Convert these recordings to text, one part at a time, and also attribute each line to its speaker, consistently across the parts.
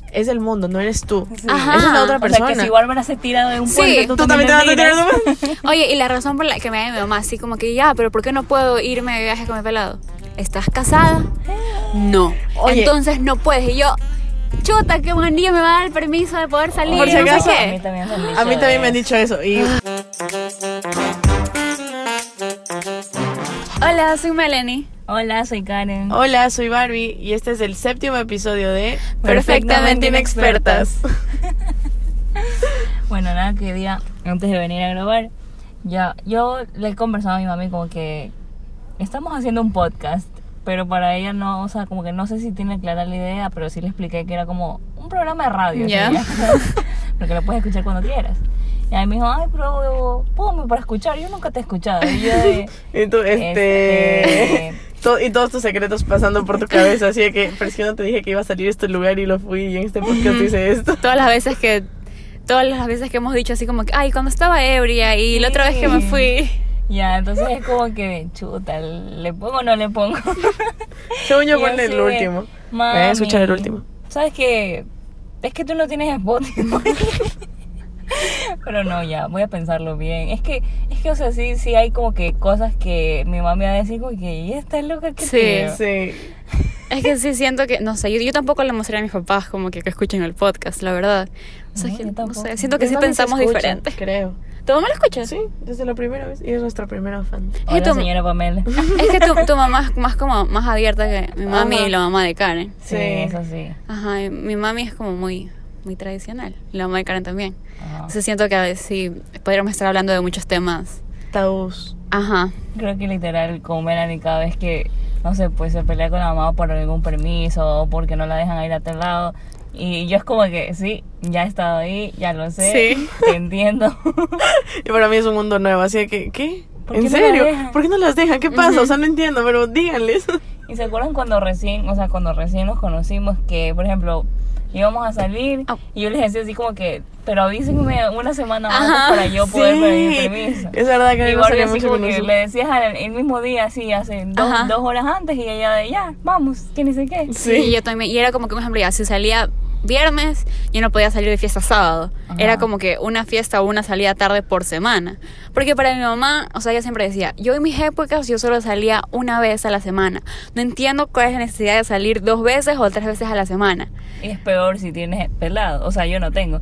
Speaker 1: es el mundo, no eres tú.
Speaker 2: Sí.
Speaker 1: Esa es la otra persona.
Speaker 2: O sea, que si Bárbara se tira de un puente,
Speaker 1: tú también te vas a tirar de un puente.
Speaker 3: Oye, y la razón por la que me da mi mamá, así como que ya, pero ¿por qué no puedo irme de viaje con mi pelado? ¿Estás casada? No.
Speaker 1: Oye.
Speaker 3: Entonces no puedes. Y yo, chuta, que un día me va a dar el permiso de poder salir.
Speaker 1: Por si
Speaker 3: no sé
Speaker 1: acaso,
Speaker 3: qué.
Speaker 2: A mí también me han dicho
Speaker 1: eso. Y
Speaker 3: Hola, soy Melanie.
Speaker 2: Hola, soy Karen.
Speaker 1: hola, soy Barbie y este es el 7º episodio de
Speaker 3: Perfectamente Inexpertas.
Speaker 2: Bueno, nada, que día antes de venir a grabar, yo le he conversado a mi mami como que estamos haciendo un podcast, pero para ella no, o sea, como que no sé si tiene clara la idea, pero sí le expliqué que era como un programa de radio,
Speaker 3: Ya.
Speaker 2: ¿sí? Porque lo puedes escuchar cuando quieras. Y a mí me dijo, ay, pero ponme para escuchar, yo nunca te he escuchado. Y yo
Speaker 1: y tú, y todos tus secretos pasando por tu cabeza, así de que, pero es que yo no te dije que iba a salir a este lugar y lo fui y en este podcast hice esto.
Speaker 3: Todas las veces que hemos dicho así como que, ay, cuando estaba ebria y la otra vez que me fui.
Speaker 2: Ya, entonces es como que, chuta, ¿le pongo o no le pongo?
Speaker 1: Según yo,
Speaker 2: Y
Speaker 1: ponle el
Speaker 2: así de,
Speaker 1: último.
Speaker 2: mami,
Speaker 1: Voy a escuchar el último.
Speaker 2: ¿Sabes qué? Es que tú no tienes Spotify. Pero no, ya, voy a pensarlo bien. Es que, o sea, sí hay como que cosas que mi mamá me va a decir como que, ¿y esta loca que
Speaker 3: Sí.
Speaker 1: Sí.
Speaker 3: Es que sí siento que, no sé, yo tampoco le mostré a mis papás como que escuchen el podcast, la verdad. O sea,
Speaker 2: No,
Speaker 3: que,
Speaker 2: yo
Speaker 3: no
Speaker 2: tampoco.
Speaker 3: sé, siento que
Speaker 1: Mi
Speaker 3: sí
Speaker 1: mami se
Speaker 3: pensamos
Speaker 1: escucha,
Speaker 3: diferente.
Speaker 1: creo.
Speaker 3: ¿Tu mamá lo escucha?
Speaker 1: Sí, desde la primera vez. Y es nuestra primera fan.
Speaker 2: Hola,
Speaker 3: tu-
Speaker 2: señora Pamela.
Speaker 3: Es que tu mamá es más abierta que mi mami
Speaker 1: Ajá.
Speaker 3: y la mamá de Karen.
Speaker 2: Sí,
Speaker 1: Sí.
Speaker 2: eso sí.
Speaker 3: Ajá, y mi mami es como muy tradicional. Y la mamá de Karen también.
Speaker 2: Ajá.
Speaker 3: Entonces siento que a veces sí podríamos estar hablando de muchos temas.
Speaker 1: Tabús.
Speaker 3: Ajá.
Speaker 2: Creo que literal, como Melanie, cada vez que, no sé, pues se pelea con la mamá por algún permiso o porque no la dejan ir a tal lado. Y yo es como que, sí, ya he estado ahí, ya lo sé,
Speaker 3: Sí.
Speaker 2: te entiendo.
Speaker 1: Y para mí es un mundo nuevo, así de que, ¿qué?
Speaker 2: ¿Por
Speaker 1: ¿En
Speaker 2: qué no
Speaker 1: serio?
Speaker 2: la dejan?
Speaker 1: ¿Por qué no las dejan? ¿Qué pasa? O sea, no entiendo, pero díganles.
Speaker 2: ¿Y se acuerdan cuando recién nos conocimos que, por ejemplo, íbamos a salir
Speaker 3: Oh.
Speaker 2: y yo les decía así como que, pero avísenme una semana antes
Speaker 3: Ajá.
Speaker 2: para yo poder pedir permiso?
Speaker 1: Es verdad que a mí
Speaker 2: Y
Speaker 1: me
Speaker 2: Barbie
Speaker 1: salía
Speaker 2: así
Speaker 1: mucho
Speaker 2: como
Speaker 1: con
Speaker 2: que
Speaker 1: eso.
Speaker 2: le decías el mismo día, así, hace
Speaker 3: Ajá.
Speaker 2: 2 horas antes, y ella de ya, vamos, que ni sé qué.
Speaker 3: Sí, y yo también. Y era como que, por ejemplo, ya si salía viernes, yo no podía salir de fiesta sábado.
Speaker 2: Ajá.
Speaker 3: Era como que una fiesta o una salida tarde por semana. Porque para mi mamá, o sea, ella siempre decía, yo en mis épocas yo solo salía una vez a la semana. No entiendo cuál es la necesidad de salir 2 veces o 3 veces a la semana.
Speaker 2: Y es peor si tienes pelado, o sea, yo no tengo.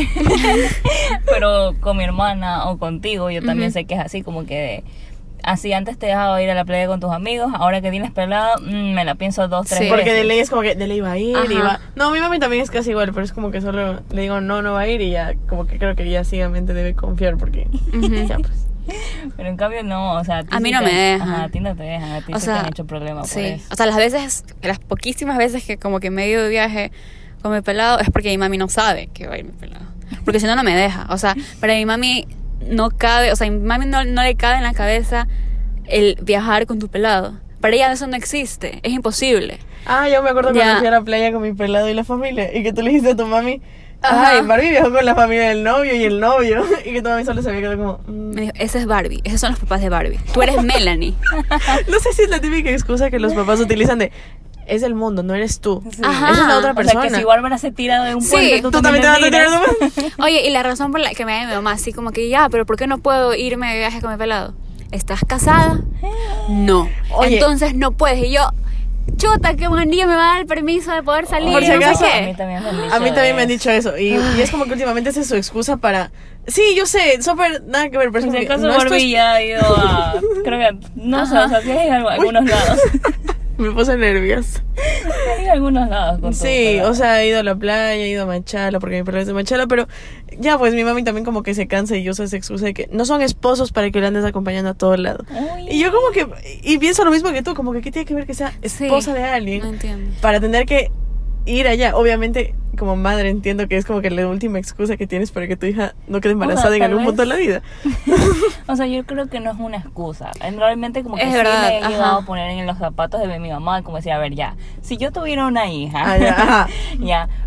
Speaker 2: Pero con mi hermana o contigo, yo también sé que es así, como que así antes te dejaba ir a la playa con tus amigos, ahora que tienes pelado, me la pienso 2, 3
Speaker 3: Sí.
Speaker 2: veces.
Speaker 1: Porque de ley es como que de ley va a ir y
Speaker 3: Ajá.
Speaker 1: va. No, mi mami también es casi igual, pero es como que solo le digo no va a ir y ya, como que creo que ya ciegamente debe confiar porque ya pues.
Speaker 2: Pero en cambio no, o sea,
Speaker 3: A mí no me dejan.
Speaker 2: Ajá, a ti no te dejan, a ti
Speaker 3: O
Speaker 2: sí
Speaker 3: sea,
Speaker 2: te han hecho problema por
Speaker 3: Sí,
Speaker 2: eso.
Speaker 3: o sea, las poquísimas veces que como que me he ido de viaje con mi pelado es porque mi mami no sabe que va a ir mi pelado. Porque si no, no me deja. O sea, para mi mami no cabe, o sea, mi mami no le cabe en la cabeza el viajar con tu pelado. Para ella eso no existe, es imposible.
Speaker 1: Ah, yo me acuerdo
Speaker 3: Ya.
Speaker 1: cuando fui a la playa con mi pelado y la familia y que tú le dijiste a tu mami,
Speaker 3: Ajá.
Speaker 1: ay, Barbie viajó con la familia del novio y el novio y que tu mami solo se había quedado como
Speaker 3: Me dijo, ese es Barbie, esos son los papás de Barbie. Tú eres Melanie.
Speaker 1: No sé si es la típica excusa que los papás utilizan de es el mundo, no eres tú.
Speaker 2: Sí.
Speaker 3: Ajá.
Speaker 1: Esa es la otra
Speaker 2: O
Speaker 1: persona.
Speaker 2: sea, que si Bárbara se tira de un
Speaker 3: Sí.
Speaker 2: puente,
Speaker 1: Tú también te vas a tirar de un puente.
Speaker 3: Oye, y la razón por la que me da mi mamá así como que ya, pero ¿por qué no puedo irme de viaje con mi pelado? ¿Estás casada? No.
Speaker 1: Oye.
Speaker 3: Entonces no puedes. Y yo, chuta, que un día me va a dar el permiso de poder salir.
Speaker 1: Por si
Speaker 3: no sé
Speaker 1: acaso,
Speaker 3: qué.
Speaker 2: A mí también me han dicho
Speaker 1: A mí también me han
Speaker 2: eso.
Speaker 1: dicho eso y es como que últimamente esa es su excusa para... Sí, yo sé, súper nada que ver, pero es
Speaker 2: Por
Speaker 1: como
Speaker 2: si
Speaker 1: que
Speaker 2: acaso
Speaker 1: no, esto
Speaker 2: Barbie
Speaker 1: es-
Speaker 2: ya ha ido a, creo que, no sé, o sea, sí has ido a algunos lados.
Speaker 1: Me puse nerviosa.
Speaker 2: Has ido a algunos lados con tu
Speaker 1: Sí,
Speaker 2: pelado.
Speaker 1: o sea, he ido a la playa, he ido a Machala porque mi pelado es de Machala, pero ya pues mi mami también como que se cansa y usa esa excusa de que no son esposos para que lo andes acompañando a todo lado.
Speaker 2: Uy.
Speaker 1: Y yo como que, y pienso lo mismo que tú, como que ¿qué tiene que ver que sea
Speaker 3: Sí.
Speaker 1: esposa de alguien
Speaker 3: No entiendo.
Speaker 1: para tener que ir allá? Obviamente, como madre entiendo que es como que la última excusa que tienes para que tu hija no quede embarazada en
Speaker 2: tal
Speaker 1: algún
Speaker 2: vez.
Speaker 1: punto de la vida.
Speaker 2: O sea, yo creo que no es una excusa. Realmente como que
Speaker 3: Es
Speaker 2: sí
Speaker 3: verdad,
Speaker 2: me he
Speaker 3: ajá.
Speaker 2: llegado a poner en los zapatos de mi mamá, como decir, a ver, ya, si yo tuviera una hija,
Speaker 1: Ah, ya, ajá.
Speaker 2: ya,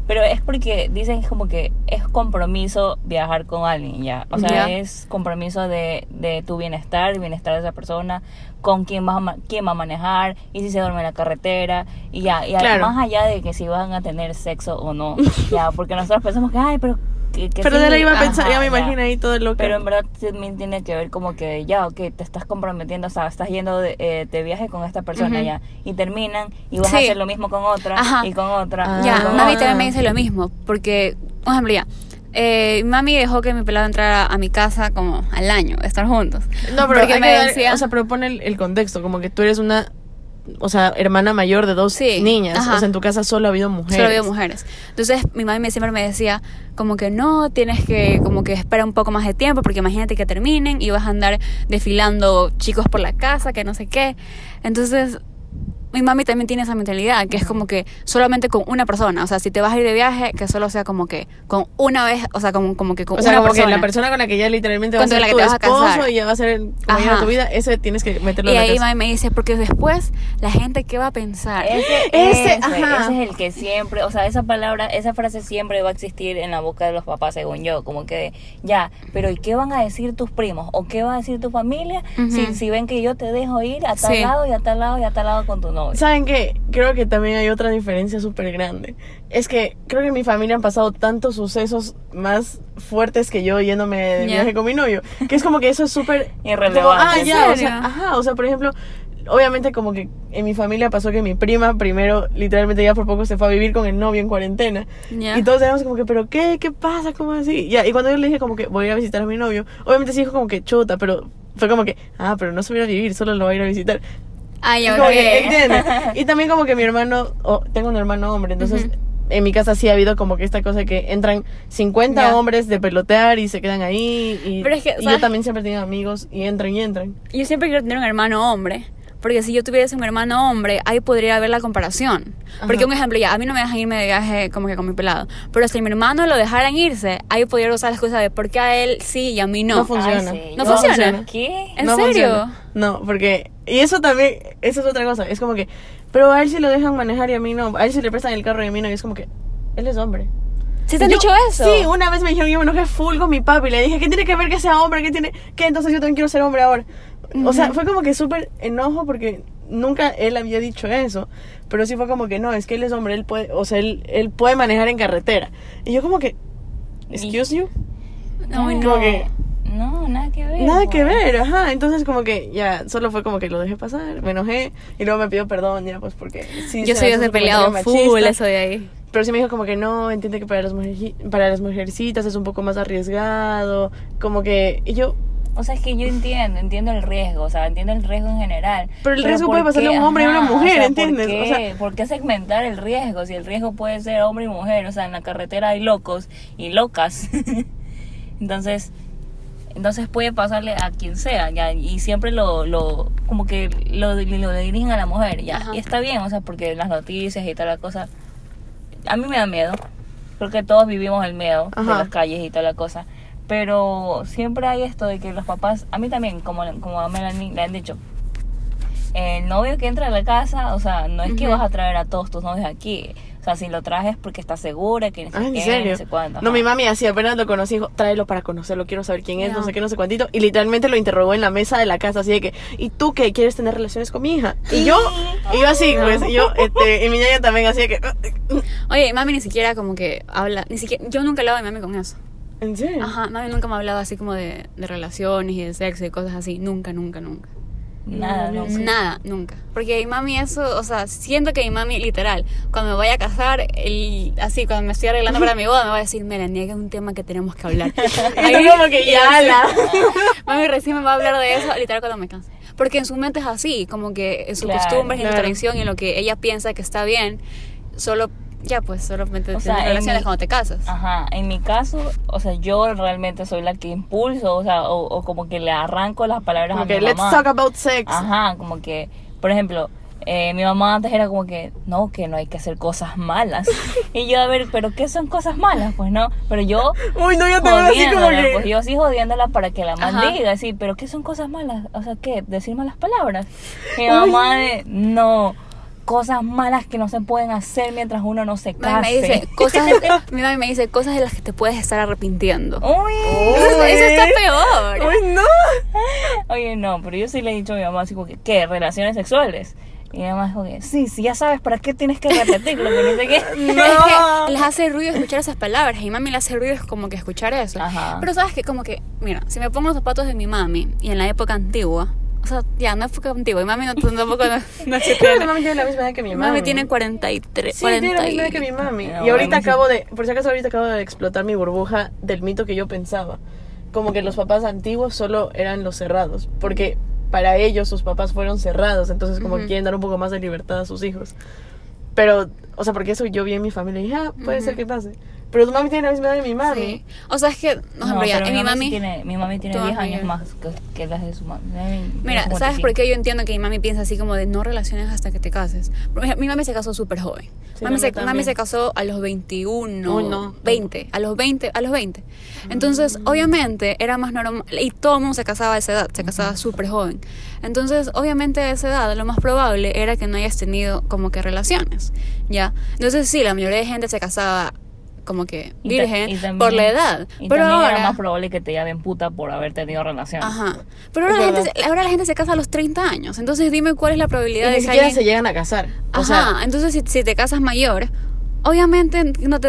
Speaker 2: Pero es porque dicen como que es compromiso viajar con alguien, ya. O sea, es compromiso de tu bienestar, el bienestar de esa persona, con quién quién va a manejar, y si se duerme en la carretera, y ya. Y
Speaker 1: Claro.
Speaker 2: más allá de que si van a tener sexo o no, ya. Porque nosotros pensamos que, ay, pero... Que
Speaker 1: Pero
Speaker 2: sí,
Speaker 1: de la iba a pensar,
Speaker 2: ajá,
Speaker 1: ya me imagino ahí todo lo que...
Speaker 2: Pero en verdad también tiene que ver como que ya, ok, te estás comprometiendo, o sea, estás yendo de viaje con esta persona ya, y terminan y vas a hacer lo mismo con otra y con otra.
Speaker 3: Ya,
Speaker 2: y con
Speaker 3: mami
Speaker 2: otra.
Speaker 3: también me dice lo mismo, porque, por ejemplo, ya, mami dejó que mi pelado entrara a mi casa como al año, de estar juntos.
Speaker 1: No, pero
Speaker 3: porque
Speaker 1: hay
Speaker 3: me
Speaker 1: que dar-
Speaker 3: decía,
Speaker 1: o sea, pero pone el contexto, como que tú eres una, o sea, hermana mayor de 2
Speaker 3: Sí,
Speaker 1: niñas,
Speaker 3: ajá.
Speaker 1: o sea, en tu casa solo ha habido mujeres.
Speaker 3: solo había mujeres. Entonces mi mami siempre me decía como que no, tienes que como que esperar un poco más de tiempo porque imagínate que terminen y vas a andar desfilando chicos por la casa, que no sé qué. Entonces mi mami también tiene esa mentalidad, que es como que solamente con una persona, o sea, si te vas a ir de viaje, que solo sea como que con una vez, o sea, como que con
Speaker 1: O sea,
Speaker 3: una
Speaker 1: como
Speaker 3: persona.
Speaker 1: que la persona con la que ya literalmente va a
Speaker 3: Con
Speaker 1: ser
Speaker 3: la que
Speaker 1: tu
Speaker 3: te vas a
Speaker 1: esposo
Speaker 3: casar.
Speaker 1: y ya va a ser el compañero de
Speaker 3: Ajá.
Speaker 1: tu vida, ese tienes que meterlo
Speaker 3: Y
Speaker 1: en la
Speaker 3: ahí
Speaker 1: casa.
Speaker 3: mami me dice, porque después la gente, ¿qué va a pensar?
Speaker 1: Ese, ajá.
Speaker 2: Ese es el que siempre, o sea, esa palabra, esa frase siempre va a existir en la boca de los papás, según yo, como que ya, pero ¿y qué van a decir tus primos? ¿O qué va a decir tu familia si ven que yo te dejo ir a tal
Speaker 3: Sí.
Speaker 2: lado y a tal lado y a tal lado con tu novio?
Speaker 1: ¿Saben qué? Creo que también hay otra diferencia súper grande. Es que creo que en mi familia han pasado tantos sucesos más fuertes que yo yéndome de
Speaker 3: Ya.
Speaker 1: viaje con mi novio. Que es como que eso es súper...
Speaker 2: Irrelevante.
Speaker 1: como, ah,
Speaker 3: ¿En
Speaker 1: ya, o
Speaker 3: serio?
Speaker 1: sea, ajá, o sea, por ejemplo... Obviamente como que en mi familia pasó que mi prima primero literalmente ya por poco se fue a vivir con el novio en cuarentena.
Speaker 3: Ya.
Speaker 1: Y todos éramos como que, ¿pero qué? ¿Qué pasa? ¿Cómo así? Ya, y cuando yo le dije como que voy a ir a visitar a mi novio, obviamente sí dijo como que chuta, pero fue como que, pero no se va a ir a vivir, solo lo va a ir a visitar.
Speaker 3: Ay,
Speaker 1: Es
Speaker 3: ok.
Speaker 1: como que, ¿entiendes? Y también como que mi hermano, tengo un hermano hombre, entonces en mi casa sí ha habido como que esta cosa de que entran 50
Speaker 3: Ya.
Speaker 1: hombres de pelotear y se quedan ahí. Y,
Speaker 3: Pero es que,
Speaker 1: y
Speaker 3: ¿sabes?
Speaker 1: yo también siempre tengo amigos y entran y entran.
Speaker 3: Yo siempre quiero tener un hermano hombre. Porque si yo tuviese un hermano hombre, ahí podría haber la comparación. Porque
Speaker 1: Ajá.
Speaker 3: un ejemplo, ya, a mí no me dejan irme de viaje como que con mi pelado. Pero si mi hermano lo dejaran irse, ahí podría usar la excusa de por qué a él sí y a mí no.
Speaker 1: No funciona.
Speaker 2: Ay, sí.
Speaker 3: ¿No
Speaker 2: Yo-
Speaker 3: funciona?
Speaker 2: ¿Qué?
Speaker 3: ¿En
Speaker 1: No
Speaker 3: serio?
Speaker 1: funciona. No, porque... Y eso también, eso es otra cosa. Es como que... Pero a él sí lo dejan manejar y a mí no. A él sí le prestan el carro y a mí no. Y es como que... Él es hombre.
Speaker 3: ¿Sí te han
Speaker 1: Yo-
Speaker 3: dicho eso?
Speaker 1: Sí, una vez me dijeron, yo me enojé full con mi papi. Le dije, ¿qué tiene que ver que sea hombre? ¿Qué tiene? ¿Qué? Entonces yo también quiero ser hombre ahora. O sea, fue como que súper enojo porque nunca él había dicho eso. Pero sí fue como que no, es que él es hombre, él puede, o sea, él puede manejar en carretera. Y yo como que, excuse you.
Speaker 3: No,
Speaker 2: Ay,
Speaker 1: como que-
Speaker 2: No, nada que ver.
Speaker 1: Nada que
Speaker 2: pues.
Speaker 1: ver, ajá. Entonces como que ya, solo fue como que lo dejé pasar, me enojé. Y luego me pidió perdón ya, pues porque sí.
Speaker 3: Yo
Speaker 1: se
Speaker 3: soy
Speaker 1: me hace
Speaker 3: de
Speaker 1: un
Speaker 3: peleado
Speaker 1: comentario
Speaker 3: full,
Speaker 1: machista.
Speaker 3: eso de ahí.
Speaker 1: Pero sí me dijo como que no, entiende que para las mujercitas es un poco más arriesgado, como que... Y yo,
Speaker 2: O sea, es que yo entiendo el riesgo, o sea, entiendo el riesgo en general.
Speaker 1: Pero el riesgo
Speaker 2: ¿por
Speaker 1: puede pasarle
Speaker 2: qué?
Speaker 1: a un hombre y a una
Speaker 2: Ajá,
Speaker 1: mujer,
Speaker 2: o sea,
Speaker 1: ¿entiendes?
Speaker 2: ¿por qué?
Speaker 1: O sea-
Speaker 2: ¿Por qué segmentar el riesgo? Si el riesgo puede ser hombre y mujer, o sea, en la carretera hay locos y locas. Entonces puede pasarle a quien sea, ya, y siempre como que lo dirigen a la mujer, ya,
Speaker 3: Ajá.
Speaker 2: y está bien, o sea, porque las noticias y toda la cosa, a mí me da miedo, creo que todos vivimos el miedo de
Speaker 1: Ajá.
Speaker 2: las calles y toda la cosa, pero siempre hay esto de que los papás, a mí también, como a Melanie le han dicho, el novio que entra a la casa, o sea, no es que vas a traer a todos tus novios aquí, o sea, si lo traes porque estás segura, que no sé
Speaker 1: ¿en
Speaker 2: qué,
Speaker 1: serio?
Speaker 2: no sé cuánto.
Speaker 1: No,
Speaker 2: ajá.
Speaker 1: mi mami así apenas lo conocí, dijo, tráelo para conocerlo, quiero saber quién es,
Speaker 3: No.
Speaker 1: no sé qué, no sé cuántito. Y literalmente lo interrogó en la mesa de la casa, así de que, ¿y tú qué? ¿Quieres tener relaciones con mi hija? Y yo así, pues, y yo, y mi ñaña también así de que,
Speaker 3: Oye, mami ni siquiera como que habla, ni siquiera, yo nunca he hablado de mami con eso.
Speaker 1: ¿en serio?
Speaker 3: Ajá, mami nunca me ha hablado así como de relaciones y de sexo y cosas así, nunca.
Speaker 2: Nada, no sé.
Speaker 3: Nada, nunca. Porque mi mami eso, o sea, siento que mi mami literal, cuando me vaya a casar, así, cuando me estoy arreglando para mi boda, me va a decir, Melanie, que es un tema que tenemos que hablar.
Speaker 1: Y tú como que ya,
Speaker 3: Mami recién me va a hablar de eso, literal, cuando me canse. Porque en su mente es así, como que en sus
Speaker 2: Claro,
Speaker 3: costumbres, en su
Speaker 1: claro.
Speaker 3: tradición y en lo que ella piensa que está bien, solo, ya pues, solamente
Speaker 2: O sea,
Speaker 3: tienes
Speaker 2: en
Speaker 3: relaciones
Speaker 2: mi-
Speaker 3: cuando te casas.
Speaker 2: Ajá, en mi caso, o sea, yo realmente soy la que impulso, o sea, o como que le arranco las palabras
Speaker 1: Como
Speaker 2: a
Speaker 1: que,
Speaker 2: mi
Speaker 1: let's
Speaker 2: mamá.
Speaker 1: talk about sex.
Speaker 2: Ajá, como que, por ejemplo, mi mamá antes era como que no hay que hacer cosas malas. Y yo, a ver, ¿pero qué son cosas malas? Pues no, pero yo
Speaker 1: Uy, no, yo te veo así como
Speaker 2: jodiéndola,
Speaker 1: que...
Speaker 2: pues yo sí jodiéndola para que la
Speaker 3: Ajá.
Speaker 2: maldiga, sí, pero ¿qué son cosas malas? O sea, ¿qué? ¿Decir malas palabras? Mi mamá de, no, cosas malas que no se pueden hacer mientras uno no se case.
Speaker 3: Mi mami me dice cosas de las que te puedes estar arrepintiendo.
Speaker 2: Uy,
Speaker 3: Eso está peor.
Speaker 1: Uy, no.
Speaker 2: oye, no, pero yo sí le he dicho a mi mamá así como que, ¿qué? ¿Relaciones sexuales? Y mi mamá dijo que, sí, ya sabes, ¿para qué tienes que repetirlo? Que no sé qué.
Speaker 1: No.
Speaker 3: Es que les hace ruido escuchar esas palabras. Y a mi mami le hace ruido como que escuchar eso.
Speaker 2: Ajá.
Speaker 3: Pero sabes que como que, mira, si me pongo los zapatos de mi mami y en la época antigua, o sea, ya, no es época antigua, mi mami tampoco no se
Speaker 1: Creo que mi
Speaker 3: tiene.
Speaker 1: mami tiene la misma edad que mi
Speaker 3: Mi
Speaker 1: mami.
Speaker 3: mami tiene 43.
Speaker 1: Sí, tiene la misma edad que mi mami.
Speaker 2: No,
Speaker 1: Y ahorita
Speaker 2: buenísimo.
Speaker 1: por si acaso ahorita acabo de explotar mi burbuja del mito que yo pensaba. Como que los papás antiguos solo eran los cerrados. Porque para ellos sus papás fueron cerrados. Entonces como que quieren dar un poco más de libertad a sus hijos. Pero, o sea, porque eso yo vi en mi familia y dije, puede ser que pase. Pero tu mami tiene la misma edad de mi mami.
Speaker 3: Sí. O sea, es que, no,
Speaker 2: No,
Speaker 3: ya,
Speaker 2: pero
Speaker 3: en mi mami...
Speaker 2: mi mami tiene
Speaker 3: tu
Speaker 2: 10
Speaker 3: mami-
Speaker 2: años más que las de su mami.
Speaker 3: Mira, ¿sabes por qué yo entiendo que mi mami piensa así como de no relaciones hasta que te cases? Porque mi mami se casó súper joven.
Speaker 1: Sí,
Speaker 3: mami
Speaker 1: también.
Speaker 3: se casó a los 21,
Speaker 1: Uy, no.
Speaker 3: 20, a los 20. Entonces, obviamente, era más normal, y todo el mundo se casaba a esa edad, se casaba súper joven. Entonces, obviamente a esa edad lo más probable era que no hayas tenido como que relaciones, ¿ya? Entonces, sí, la mayoría de gente se casaba como que virgen por la edad.
Speaker 2: Y
Speaker 3: pero
Speaker 2: también
Speaker 3: ahora...
Speaker 2: era más probable que te llamen puta por haber tenido relaciones.
Speaker 3: Ajá. Pero
Speaker 1: Es
Speaker 3: ahora la gente se casa a los 30 años. Entonces dime cuál es la
Speaker 1: Y
Speaker 3: probabilidad
Speaker 1: ni
Speaker 3: de que
Speaker 1: siquiera
Speaker 3: alguien...
Speaker 1: se llegan a casar. O
Speaker 3: Ajá.
Speaker 1: sea,
Speaker 3: Entonces si te casas mayor, obviamente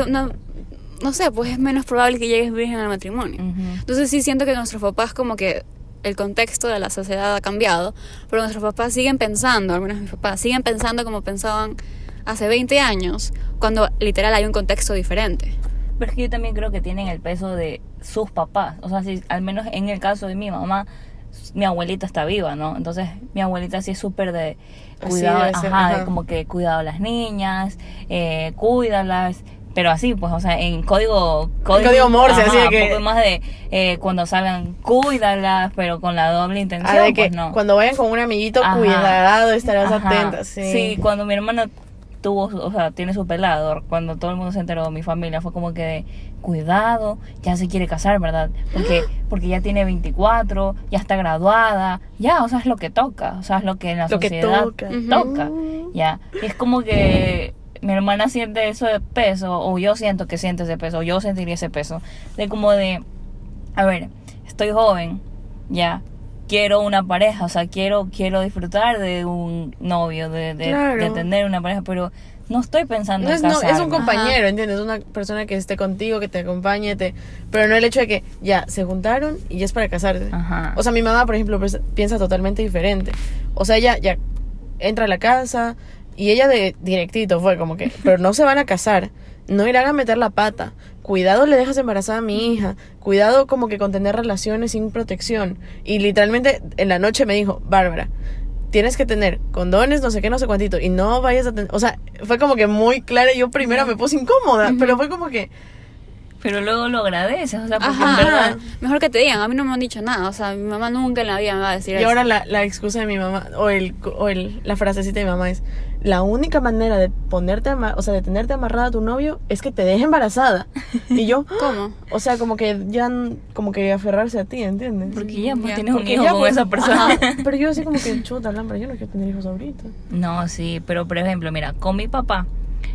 Speaker 3: no sé, pues es menos probable que llegues virgen al matrimonio.
Speaker 2: Ujú.
Speaker 3: Entonces sí siento que nuestros papás como que el contexto de la sociedad ha cambiado, pero nuestros papás siguen pensando, al menos mis papás, siguen pensando como pensaban hace 20 años, cuando literal hay un contexto diferente.
Speaker 2: Pero es que yo también creo que tienen el peso de sus papás. O sea, si, al menos en el caso de mi mamá, mi abuelita está viva, ¿no? Entonces, mi abuelita sí es súper de
Speaker 1: Así
Speaker 2: cuidado,
Speaker 1: debe ser,
Speaker 2: ajá, de
Speaker 1: ajá.
Speaker 2: como que cuidado a las niñas, cuídalas. Pero así, pues, o sea, en código
Speaker 1: Morse, así de que-
Speaker 2: un poco más de cuando salgan, cuídalas, pero con la doble intención,
Speaker 1: de que
Speaker 2: pues no.
Speaker 1: cuando vayan con un amiguito,
Speaker 2: Ajá.
Speaker 1: cuidado, estarás
Speaker 2: Ajá.
Speaker 1: atenta. Sí.
Speaker 2: Cuando mi hermana tiene su pelado, cuando todo el mundo se enteró, mi familia fue como que de, cuidado, ya se quiere casar, ¿verdad? Porque ya tiene 24, ya está graduada, ya, o sea, es lo que toca, o sea, es lo que en la
Speaker 1: Lo que
Speaker 2: sociedad
Speaker 1: toca.
Speaker 2: toca, ya. Y es como que mi hermana siente eso de peso, o yo siento que siente ese peso, o yo sentiría ese peso, de como de, a ver, estoy joven, ya, quiero una pareja, o sea, quiero disfrutar de un novio, de
Speaker 1: Claro.
Speaker 2: tener una pareja, pero no estoy pensando
Speaker 1: No
Speaker 2: en
Speaker 1: es,
Speaker 2: casarme.
Speaker 1: es un compañero, ¿entiendes? Una persona que esté contigo, que te acompañe, pero no el hecho de que ya se juntaron y ya es para casarse.
Speaker 2: Ajá.
Speaker 1: O sea, mi mamá, por ejemplo, piensa totalmente diferente. O sea, ella ya entra a la casa y ella de directito fue como que, pero no se van a casar, no irán a meter la pata. Cuidado, le dejas embarazada a mi hija. Cuidado como que con tener relaciones sin protección. Y literalmente en la noche me dijo, Bárbara, tienes que tener condones, no sé qué, no sé cuántito, y no vayas a tener... O sea, fue como que muy clara y yo primero me puse incómoda, pero fue como que...
Speaker 2: Pero luego lo agradeces, o sea, porque en
Speaker 3: Ajá.
Speaker 2: verdad...
Speaker 3: Mejor que te digan, a mí no me han dicho nada, o sea, mi mamá nunca en la vida me va a decir
Speaker 1: Y
Speaker 3: eso.
Speaker 1: ahora la excusa de mi mamá, la frasecita de mi mamá es, la única manera de de tenerte amarrada a tu novio es que te deje embarazada. Y yo,
Speaker 3: ¿Cómo?
Speaker 1: o sea, como que ya, como que aferrarse a ti, ¿entiendes?
Speaker 2: Porque ya pues
Speaker 3: Ya,
Speaker 2: tienes un
Speaker 1: Porque
Speaker 2: hijo
Speaker 1: ya,
Speaker 2: con
Speaker 1: pues,
Speaker 2: esa persona.
Speaker 1: ajá, pero yo así como que, chuta, Lámpara, yo no quiero tener hijos ahorita.
Speaker 2: No, sí, pero por ejemplo, mira, con mi papá,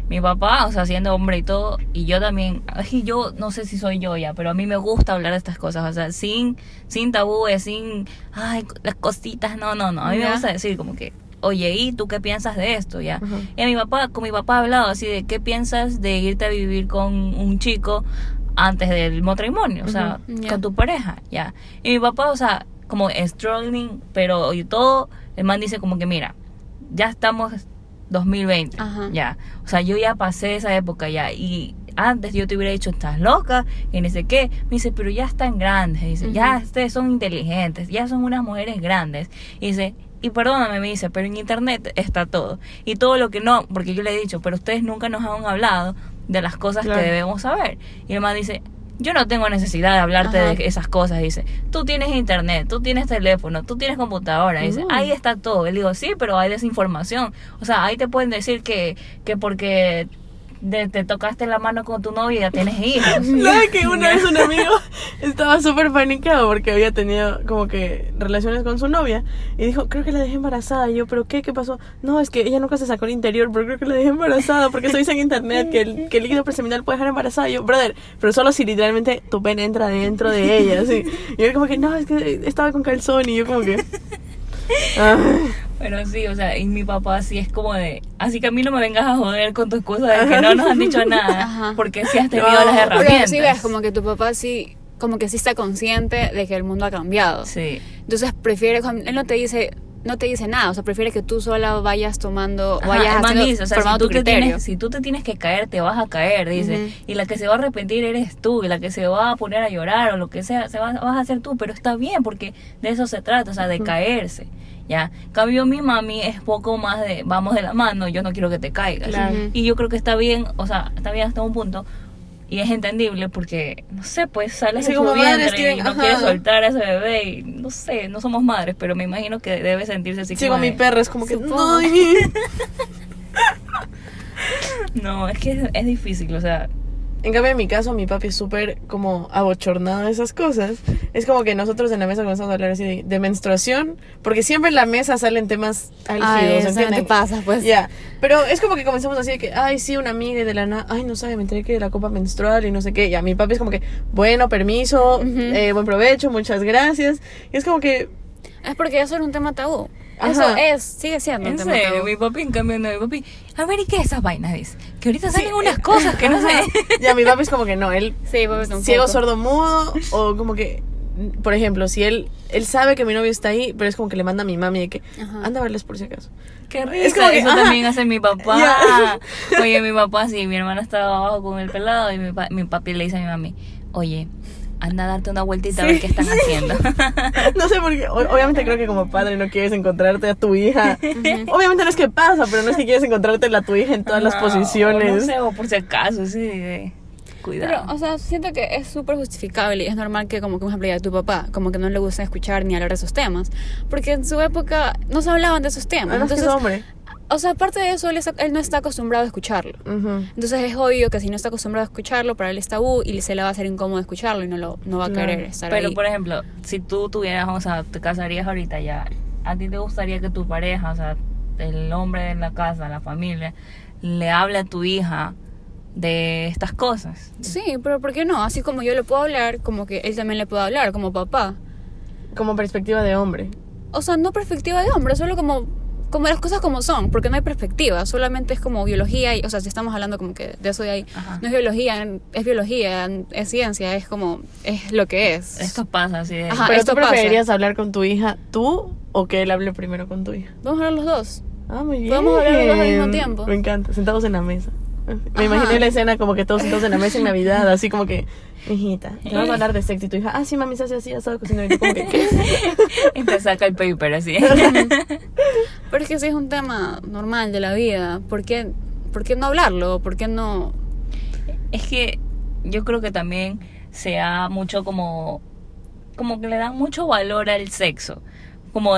Speaker 2: o sea, siendo hombre y todo, y yo también, ay, yo no sé si soy yo ya, pero a mí me gusta hablar de estas cosas, o sea, sin tabúes, sin, ay, las cositas, no, a mí me
Speaker 3: Ya.
Speaker 2: gusta decir como que, oye, ¿y tú qué piensas de esto, ya?
Speaker 1: Ajá.
Speaker 2: Y con mi papá he hablado así de, ¿qué piensas de irte a vivir con un chico antes del matrimonio, o sea,
Speaker 3: Ujú. Ya.
Speaker 2: con tu pareja, ya? Y mi papá, o sea, como struggling, pero y todo, el man dice como que, mira, ya estamos 2020,
Speaker 3: Ajá.
Speaker 2: ya, o sea, yo ya pasé esa época ya, y antes yo te hubiera dicho, estás loca, y no sé qué, me dice, pero ya están grandes, dice, ya ustedes son inteligentes, ya son unas mujeres grandes, y dice, y perdóname, me dice, pero en internet está todo, y todo lo que no, porque yo le he dicho, pero ustedes nunca nos han hablado de las cosas
Speaker 1: Claro.
Speaker 2: que debemos saber, y el man dice, yo no tengo necesidad de hablarte
Speaker 3: Ajá.
Speaker 2: de esas cosas, dice, tú tienes internet, tú tienes teléfono, tú tienes computadora, dice, ahí está todo. Le digo, sí, pero hay desinformación, o sea, ahí te pueden decir que porque te tocaste la mano con tu novio y ya tienes hijos.
Speaker 1: No, que una vez un amigo estaba súper panicado porque había tenido como que relaciones con su novia y dijo, creo que la dejé embarazada. Y yo, ¿pero qué? ¿Qué pasó? No, es que ella nunca se sacó el interior, pero creo que la dejé embarazada porque eso dice en internet que el líquido preseminal puede dejar embarazada. Y yo, brother, pero solo si literalmente tu pene entra dentro de ella, así. Y yo como que, no, es que estaba con calzón y yo como que... Ay.
Speaker 2: Pero sí, o sea, y mi papá sí es como de... Así que a mí no me vengas a joder con tu excusa de que no nos han dicho nada.
Speaker 3: Ajá.
Speaker 2: Porque sí has tenido
Speaker 1: No,
Speaker 2: las
Speaker 3: Pero
Speaker 2: herramientas.
Speaker 3: sí ves, como que tu papá sí, como que sí está consciente de que el mundo ha cambiado.
Speaker 2: Sí.
Speaker 3: Entonces prefiere, él no te dice nada, o sea, prefiere que tú sola vayas tomando,
Speaker 2: Ajá,
Speaker 3: vayas
Speaker 2: es más,
Speaker 3: haciendo,
Speaker 2: dice, o sea,
Speaker 3: formando tu criterio.
Speaker 2: si tú te tienes que caer, te vas a caer, dice.
Speaker 3: Ujú.
Speaker 2: Y la que se va a arrepentir eres tú, y la que se va a poner a llorar o lo que sea, vas a hacer tú. Pero está bien, porque de eso se trata, o sea, de caerse. Ya, cambio mi mami es poco más de vamos de la mano, yo no quiero que te caigas.
Speaker 1: Claro.
Speaker 2: Y yo creo que está bien, o sea, está bien hasta un punto y es entendible porque no sé, pues sales
Speaker 1: Sí,
Speaker 2: de su
Speaker 1: como madres
Speaker 2: vientre y
Speaker 1: quieren-
Speaker 2: no
Speaker 1: ajá.
Speaker 2: quiere soltar a ese bebé y no sé, no somos madres, pero me imagino que debe sentirse así
Speaker 1: Sí,
Speaker 2: como
Speaker 1: con mi
Speaker 2: de-
Speaker 1: perra es como que...
Speaker 3: Supongo.
Speaker 1: No,
Speaker 2: No, es que es difícil, o sea,
Speaker 1: En cambio, en mi caso, mi papi es súper como abochornado de esas cosas. Es como que nosotros en la mesa comenzamos a hablar así de menstruación, porque siempre en la mesa salen temas álgidos,
Speaker 3: Ay, eso no
Speaker 1: ¿entienden?
Speaker 3: te pasa, pues.
Speaker 1: Ya, pero es como que comenzamos así de que, ay, sí, una amiga y de la nada, ay, no sabe, me enteré que de la copa menstrual y no sé qué. Ya, mi papi es como que, bueno, permiso,
Speaker 3: Ujú.
Speaker 1: buen provecho, muchas gracias. Y es como que,
Speaker 3: Es porque eso era un tema tabú.
Speaker 1: Ajá.
Speaker 3: Eso sigue siendo un
Speaker 2: en
Speaker 3: tema
Speaker 2: serio,
Speaker 3: tabú.
Speaker 2: mi papi en cambio no, mi papi, a ver, ¿y qué es esas vainas? Dice, que ahorita salen unas cosas que no sé.
Speaker 1: ya, mi papi es como que no, él
Speaker 3: Sí, pues un
Speaker 1: ciego,
Speaker 3: poco.
Speaker 1: sordo, mudo, o como que, por ejemplo, si él sabe que mi novio está ahí, pero es como que le manda a mi mami de que,
Speaker 3: Ajá.
Speaker 1: anda a verles por si acaso.
Speaker 2: Qué risa,
Speaker 1: Es como que,
Speaker 2: eso
Speaker 1: ajá.
Speaker 2: también hace mi papá.
Speaker 1: Ya.
Speaker 2: Oye, mi papá sí, mi hermana estaba abajo con el pelado y mi papi le dice a mi mami, oye, anda a darte una vueltita a ver qué están haciendo.
Speaker 1: No sé por qué, obviamente creo que como padre no quieres encontrarte a tu hija. Obviamente no es que pasa, pero no es que quieres encontrarte a tu hija en todas las
Speaker 2: Ajá,
Speaker 1: posiciones.
Speaker 2: O no sé, o por si acaso, sí, cuidado.
Speaker 3: Pero, o sea, siento que es súper justificable y es normal que, como que, por ejemplo, ya tu papá, como que no le gusta escuchar ni hablar de esos temas. Porque en su época no se hablaban de esos temas.
Speaker 1: Además que es
Speaker 3: Entonces,
Speaker 1: hombre.
Speaker 3: o sea, aparte de eso, él no está acostumbrado a escucharlo.
Speaker 1: Ujú.
Speaker 3: Entonces es obvio que si no está acostumbrado a escucharlo, para él es tabú y se le va a hacer incómodo escucharlo y no va a
Speaker 1: Claro.
Speaker 3: querer estar
Speaker 2: Pero,
Speaker 3: ahí.
Speaker 2: por ejemplo, si tú tuvieras, o sea, te casarías ahorita ya, ¿a ti te gustaría que tu pareja, o sea, el hombre de la casa, la familia, le hable a tu hija de estas cosas?
Speaker 3: Sí, pero ¿por qué no? Así como yo le puedo hablar, como que él también le puede hablar, como papá.
Speaker 1: Como perspectiva de hombre.
Speaker 3: O sea, no perspectiva de hombre, solo como las cosas como son, porque no hay perspectiva, solamente es como biología, y, o sea, si estamos hablando como que de eso de ahí,
Speaker 2: Ajá.
Speaker 3: no es biología, es ciencia, es como, es lo que es.
Speaker 2: Esto pasa así de...
Speaker 3: Ajá.
Speaker 1: Pero
Speaker 3: esto
Speaker 1: tú
Speaker 3: pasa.
Speaker 1: preferirías hablar con tu hija tú o que él hable primero con tu hija.
Speaker 3: Vamos a hablar los dos.
Speaker 1: Ah, muy bien.
Speaker 3: Podemos hablar los dos al mismo tiempo.
Speaker 1: Me encanta, sentados en la mesa. Me
Speaker 3: Ajá.
Speaker 1: imaginé la escena como que todos sentados en la mesa en Navidad, así como que, mijita, te vamos a hablar de sexo y tu hija, ah, sí, mami, se hace así, asado, cocinando. Y tú como que, ¿qué?
Speaker 2: Y te saca el paper así.
Speaker 3: Pero es que sí es un tema normal de la vida, ¿por qué no hablarlo? ¿Por qué no...?
Speaker 2: Es que yo creo que también se da mucho como que le dan mucho valor al sexo, como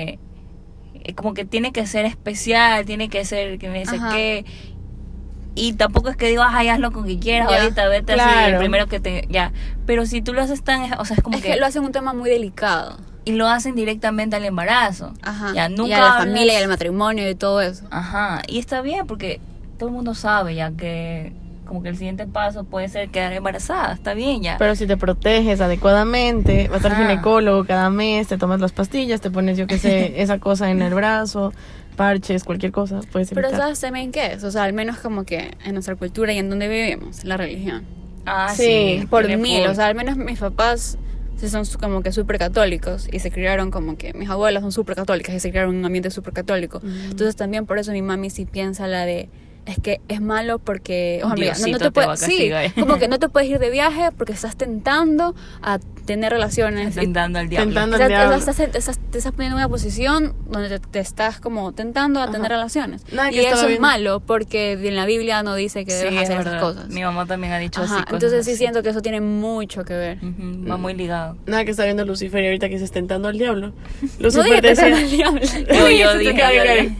Speaker 2: que tiene que ser especial, tiene que ser que no sé
Speaker 3: Ajá.
Speaker 2: qué, y tampoco es que digas, ay, hazlo con que quieras,
Speaker 3: Ya,
Speaker 2: ahorita vete así,
Speaker 1: claro.
Speaker 2: el primero que te, ya, pero si tú lo haces tan, o sea, es como
Speaker 3: Es que lo hacen un tema muy delicado.
Speaker 2: y lo hacen directamente al embarazo,
Speaker 3: Ajá.
Speaker 2: ya, nunca
Speaker 3: y a la
Speaker 2: hablas-
Speaker 3: familia y al matrimonio y todo eso.
Speaker 2: Ajá, y está bien porque todo el mundo sabe ya que como que el siguiente paso puede ser quedar embarazada, está bien ya.
Speaker 1: Pero si te proteges adecuadamente, vas al
Speaker 2: Ajá.
Speaker 1: ginecólogo cada mes, te tomas las pastillas, te pones, yo qué sé, esa cosa en el brazo, parches, cualquier cosa, puedes
Speaker 3: Pero
Speaker 1: evitar.
Speaker 3: ¿sabes también qué es? O sea, al menos como que en nuestra cultura y en donde vivimos, la religión.
Speaker 2: Ah,
Speaker 1: Sí,
Speaker 3: Por
Speaker 2: tiene
Speaker 3: mil,
Speaker 2: full.
Speaker 3: o sea, al menos mis papás sí son como que súper católicos y se criaron como que mis abuelas son súper católicas y se criaron en un ambiente súper católico. Entonces también por eso mi mami sí piensa la de es que es malo porque o sea, mira,
Speaker 2: Diosito
Speaker 3: no te
Speaker 2: te
Speaker 3: puedes
Speaker 2: va a castigar.
Speaker 3: como que no te puedes ir de viaje porque estás tentando a tener relaciones.
Speaker 2: Tentando al diablo.
Speaker 1: Tentando
Speaker 3: O sea,
Speaker 1: al diablo.
Speaker 3: te estás poniendo en una posición donde te estás como tentando a
Speaker 1: Ajá.
Speaker 3: tener relaciones.
Speaker 1: Nada, que
Speaker 3: Y eso
Speaker 1: estaba
Speaker 3: es
Speaker 1: bien.
Speaker 3: malo porque en la Biblia no dice que debes
Speaker 2: Sí,
Speaker 3: hacer
Speaker 2: es
Speaker 3: esas
Speaker 2: verdad.
Speaker 3: cosas.
Speaker 2: Mi mamá también ha dicho
Speaker 3: Ajá,
Speaker 2: así. cosas
Speaker 3: entonces sí
Speaker 2: así.
Speaker 3: siento que eso tiene mucho que ver.
Speaker 2: Ujú, va muy ligado.
Speaker 1: Nada, que está viendo Lucifer y ahorita que se está tentando al diablo.
Speaker 3: No
Speaker 1: Lucifer
Speaker 3: digas que
Speaker 1: decía...
Speaker 3: te al diablo.
Speaker 2: Yo dije,
Speaker 1: Karen.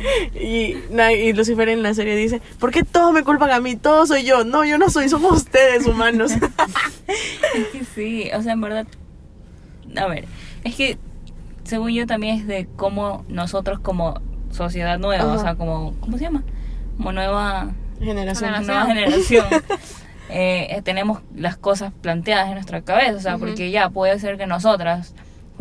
Speaker 1: Y Lucifer en la serie dice, ¿por qué todos me culpan a mí? Todo soy yo. No, yo no soy, somos ustedes, humanos.
Speaker 2: Es que sí, o sea, en verdad, a ver, es que según yo también es de cómo nosotros como sociedad nueva,
Speaker 1: Ajá.
Speaker 2: o sea, como, ¿cómo se llama? Como nueva
Speaker 1: Generación.
Speaker 2: generación, tenemos las cosas planteadas en nuestra cabeza, o sea,
Speaker 3: Ujú.
Speaker 2: porque ya puede ser que nosotras,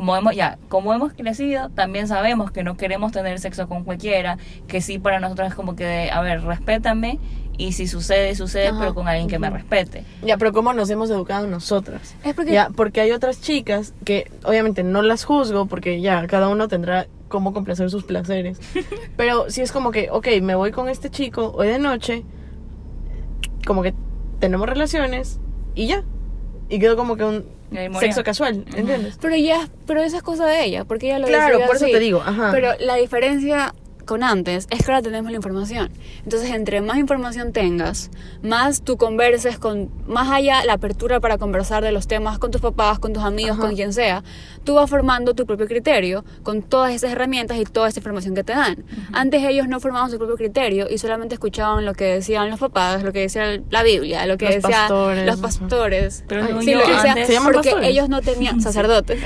Speaker 2: como hemos crecido, también sabemos que no queremos tener sexo con cualquiera, que sí para nosotros es como que, a ver, respétame, y si sucede, sucede,
Speaker 3: Ajá.
Speaker 2: pero con alguien que me
Speaker 1: Ujú.
Speaker 2: respete.
Speaker 1: Ya, pero ¿cómo nos hemos educado nosotras?
Speaker 3: Es porque
Speaker 1: Ya, porque hay otras chicas que obviamente no las juzgo porque ya cada uno tendrá cómo complacer sus placeres. Pero si es como que, ok, me voy con este chico hoy de noche, como que tenemos relaciones y ya. Y quedó como que un
Speaker 2: Y ahí murió.
Speaker 1: sexo casual, ¿entiendes?
Speaker 3: pero esa es cosa de ella, porque ella lo
Speaker 1: Claro,
Speaker 3: decidió
Speaker 1: por eso
Speaker 3: así.
Speaker 1: te digo, ajá.
Speaker 3: Pero la diferencia con antes es que ahora tenemos la información. Entonces, entre más información tengas, más tú converses con, más haya la apertura para conversar de los temas con tus papás, con tus amigos,
Speaker 1: Ajá.
Speaker 3: con quien sea, tú vas formando tu propio criterio con todas esas herramientas y toda esa información que te dan. Antes ellos no formaban su propio criterio y solamente escuchaban lo que decían los papás, lo que decía la Biblia, lo que
Speaker 1: Los
Speaker 3: decían
Speaker 1: pastores,
Speaker 3: los
Speaker 1: ajá.
Speaker 3: pastores.
Speaker 2: Pero
Speaker 1: Ay,
Speaker 2: según
Speaker 3: Sí,
Speaker 2: yo,
Speaker 3: lo que sea,
Speaker 2: antes...
Speaker 1: ¿Se llaman
Speaker 3: porque
Speaker 1: pastores?
Speaker 3: ellos no tenían sacerdotes.